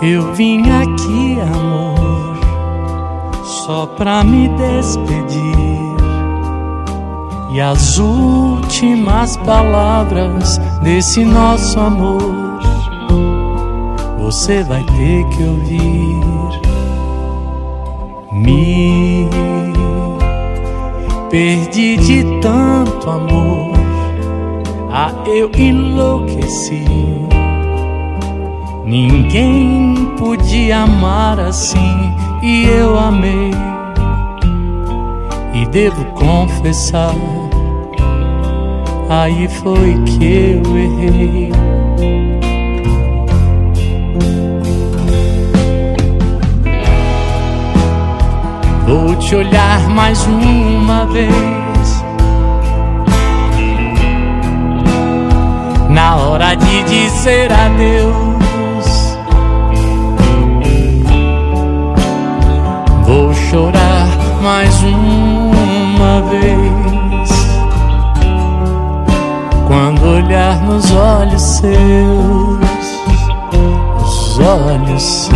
Eu vim aqui, amor, só pra me despedir. E as últimas palavras desse nosso amor você vai ter que ouvir. Me perdi de tanto amor, eu enlouqueci. Ninguém podia amar assim, e eu amei. E devo confessar, aí foi que eu errei. Vou te olhar mais uma vez, na hora de dizer adeus. Vou chorar mais uma vez, quando olhar nos olhos seus, os olhos seus.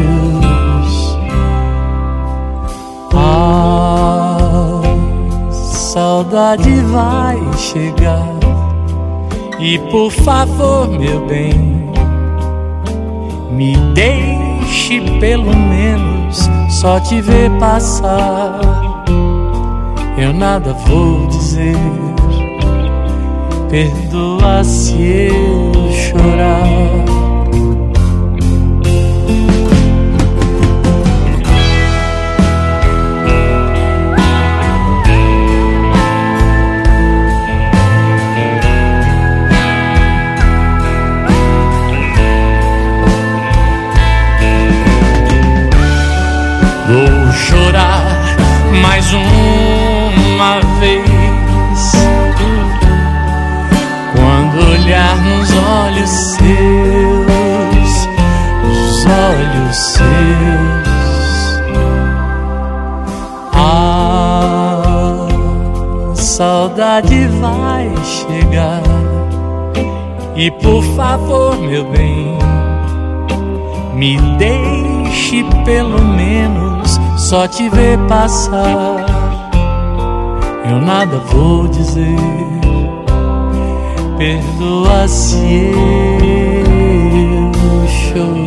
A saudade vai chegar, e por favor, meu bem, me deixe pelo menos só te ver passar. Eu nada vou dizer, perdoa se eu chorar. Vou chorar mais uma vez, quando olhar nos olhos seus, os olhos seus. A saudade vai chegar, e por favor, meu bem, me deixe pelo menos só te ver passar. Eu nada vou dizer, perdoa se eu chorar.